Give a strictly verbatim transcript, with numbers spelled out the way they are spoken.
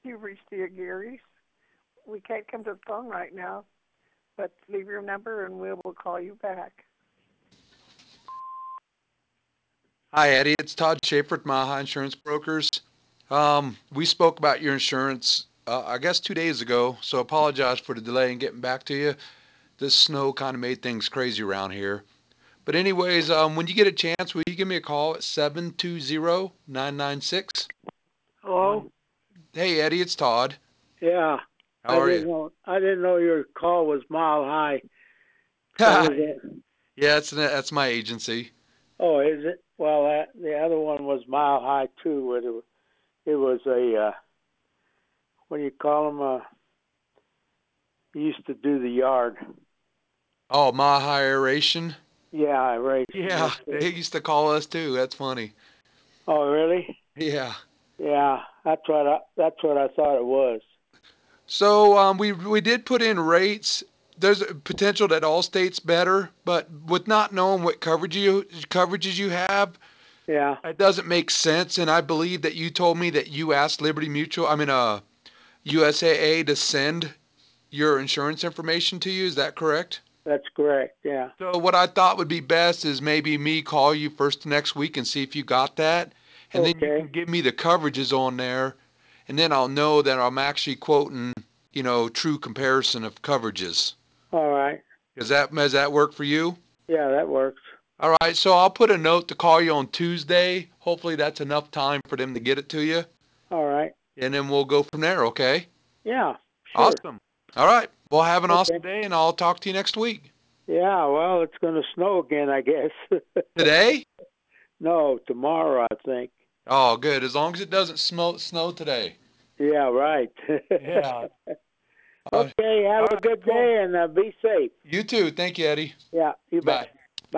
You've reached the Aguirre's. We can't come to the phone right now, but leave your number and we will call you back. Hi, Eddie. It's Todd Schaefer at Maha Insurance Brokers. Um, we spoke about your insurance, uh, I guess, two days ago, so apologize for the delay in getting back to you. This snow kind of made things crazy around here. But anyways, um, when you get a chance, will you give me a call at seven two zero, nine nine six? Hello? Hey, Eddie, it's Todd. Yeah, How I are you? didn't know. I didn't know your call was Mile High. That was it. Yeah, that's, that's my agency. Oh, is it? Well, that, the other one was Mile High too. It, was- it was a uh, what do you call them? Uh, used to do the yard. Oh, my high aeration? Yeah, I raced. Yeah, That's it. they used to call us too. That's funny. Oh, really? Yeah. Yeah, that's what I. That's what I thought it was. So um, we we did put in rates. There's a potential that all states better, but with not knowing what coverage you coverages you have, Yeah, it doesn't make sense. And I believe that you told me that you asked Liberty Mutual, I mean, uh, U S A A to send your insurance information to you. Is that correct? that's correct. Yeah. So what I thought would be best is maybe me call you first next week and see if you got that, and then you Okay. can give me the coverages on there, and then I'll know that I'm actually quoting, you know, true comparison of coverages. All right. Does that does that work for you? Yeah, that works. All right, so I'll put a note to call you on Tuesday. Hopefully that's enough time for them to get it to you, All right. and then we'll go from there. Okay? Yeah. Sure. Awesome. All right. Well, have an awesome Okay. day, and I'll talk to you next week. Yeah. Well, it's going to snow again, I guess. Today? No, tomorrow, I think. Oh, good. As long as it doesn't snow snow today. Yeah, right. Yeah. Uh, Okay, have all a right, good cool. day and uh, be safe. You too. Thank you, Eddie. Yeah, you bet. Bye.